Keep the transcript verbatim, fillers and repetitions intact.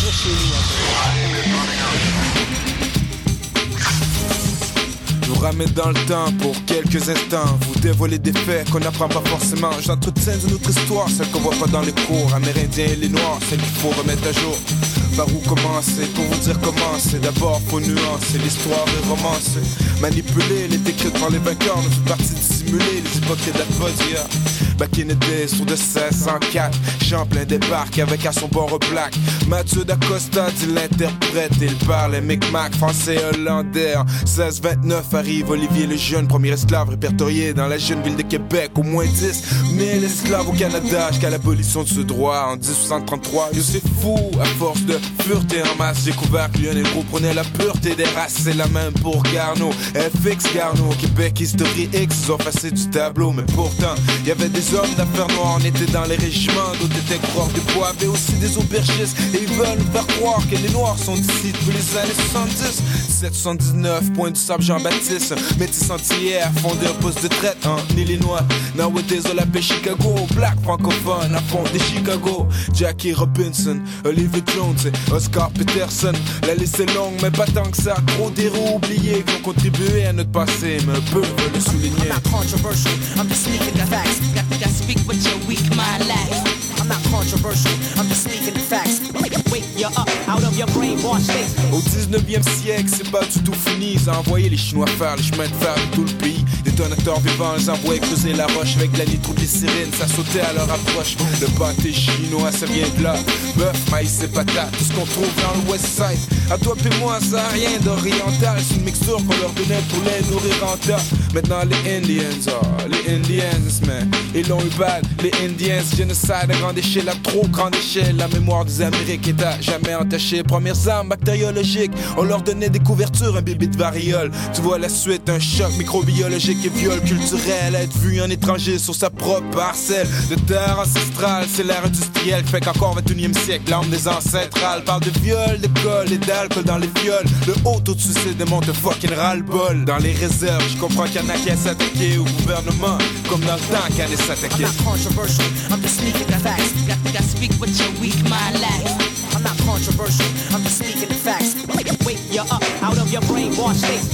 chez nous. Je vous ramène dans le temps pour quelques instants. Vous dévoilez des faits qu'on n'apprend pas forcément. J'entretiens de notre histoire, celle qu'on voit pas dans les cours. Amérindiens et les noirs, celle qu'il faut remettre à jour. Par où commencer, pour vous dire comment c'est. D'abord faut nuancer, l'histoire est romancée. Manipulée, elle est écrite par les vainqueurs. Nous faisons partie dissimulée, les hypocrites d'Aphodia. Back in the days, sur de seize cent quatre. Champlain débarque avec à son bord un plaque. Mathieu d'Acosta dit l'interprète. Il parle micmac, français, hollandais. En seize vingt-neuf arrive Olivier le Jeune, premier esclave répertorié dans la jeune ville de Québec. Au moins dix mille esclaves au Canada jusqu'à l'abolition de ce droit en dix-huit cent trente-trois. Yo, c'est fou, à force de fureté en masse, j'ai découvert que Lionel Gros prenait la pureté des races. C'est la même pour Garneau, F X Garneau, Québec History X, ils ont effacé du tableau. Mais pourtant, il y avait des hommes d'affaires noirs, on était dans les régiments, d'autres étaient coureurs de bois, mais aussi des aubergistes. Et ils veulent nous faire croire que les noirs sont d'ici depuis les années soixante-dix. dix-sept soixante-dix-neuf, point du sable Jean-Baptiste, métis entière, fondé un poste de traite en Illinois. Nowadays, on l'appelle Chicago, black francophone, à fond des Chicago. Jackie Robinson, Oliver Jones, Oscar Peterson. La liste est longue, mais pas tant que ça. Trop d'héros oubliés qui ont contribué à notre passé, mais peu veulent le souligner. I'm not controversial, I'm just speaking the facts. Got, got speak what your weak mind lacks. I'm not controversial, I'm just speaking the facts. Wake you up out of your brainwash state. Au dix-neuvième siècle, c'est pas du tout fini. Ils ont envoyé les Chinois faire les chemins de fer de tout le pays. Détonateurs vivants, ils envoyaient creuser la roche avec de la nitroglycérine. Ça sautait à leur approche. Le pâté chinois, ça vient de là. Bœuf, maïs et patates, tout ce qu'on trouve dans le West Side. À toi pis moi, ça a rien d'oriental. C'est une mixture qu'on leur donnait pour les nourrir en tas. Maintenant les Indians, oh, les Indians, man, ils l'ont eu bad. Les Indians, génocide à grande échelle, à trop grande échelle. La mémoire des Amériques est à jamais entachée. Premières armes bactériologiques, on leur donnait des couvertures, un bébé de variole. Tu vois la suite, un choc microbiologique et viol culturel. Être vu en étranger sur sa propre parcelle de terre ancestrale, c'est l'ère industrielle. Fait qu'encore vingt et unième siècle, l'arme des ancestrales parle de viol, de colle et d'alcool dans les viols. Le haut taux de suicide démontre un fucking ras-le-bol. Dans les réserves, je comprends qu'il y en a qui à s'attaquer au gouvernement, comme dans le temps qu'il y en a s'attaquer. I'm not controversial, I'm just speaking the facts. Got, got speak what your weak mind lacks. I'm not controversial, I'm just speaking the facts. Wake you up out of your brainwash state.